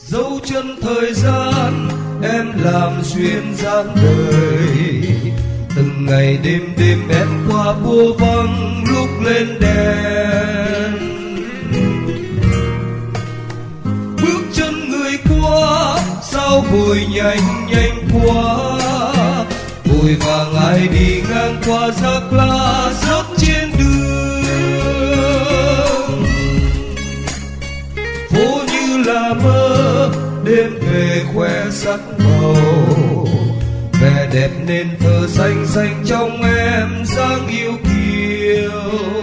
dấu chân thời gian em làm xuyên dáng đời. Từng ngày đêm đêm em qua bua vắng lúc lên đèn. Bước chân người qua sao vội nhanh nhanh quá, vội vàng ai đi ngang qua rác lá rớt trên đường. Phố như là mơ đêm về khoe sắc màu, vẻ đẹp nên thơ xanh xanh trong em dáng yêu kiều.